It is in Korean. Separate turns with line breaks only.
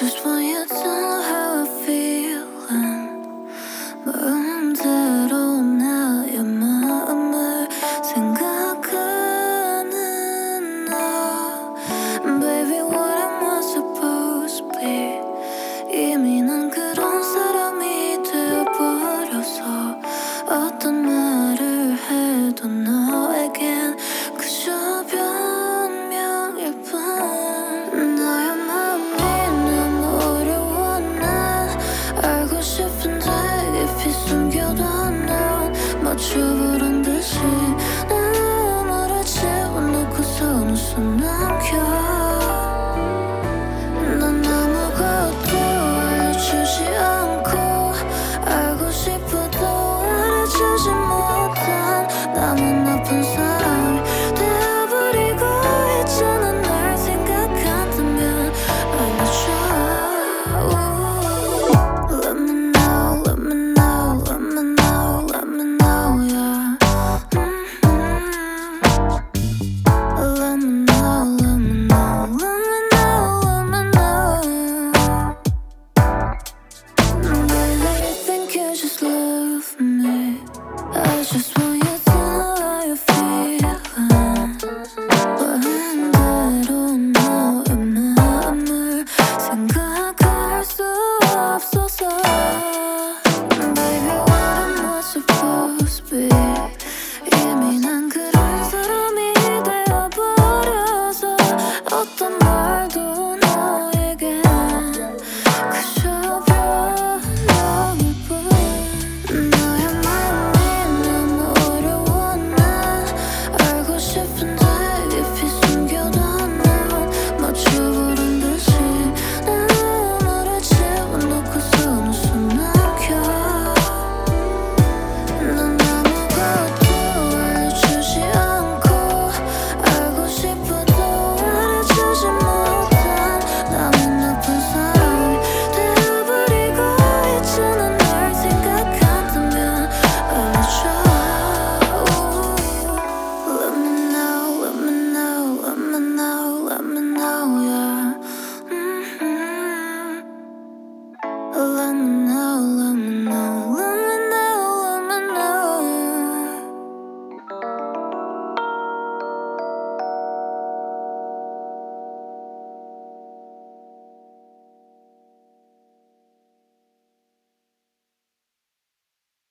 just want you to know how I feel. 마음대로 나의 마음을 생각하는 너. Baby, what am I supposed to be? 이미 난 그런 사람이 되어버려서 어떤 말을 해도 너에겐 그저 변명일 뿐. 너의 마음이 너무 어려워. 난 알고 싶은데 깊이 숨겨둔 넌 맞춰보란 듯이 내 눈물을 채워놓고서 웃음 남겨. 난 아무것도 알려주지 않고 알고 싶어도 알아주지 못한 나만 나쁜 사람.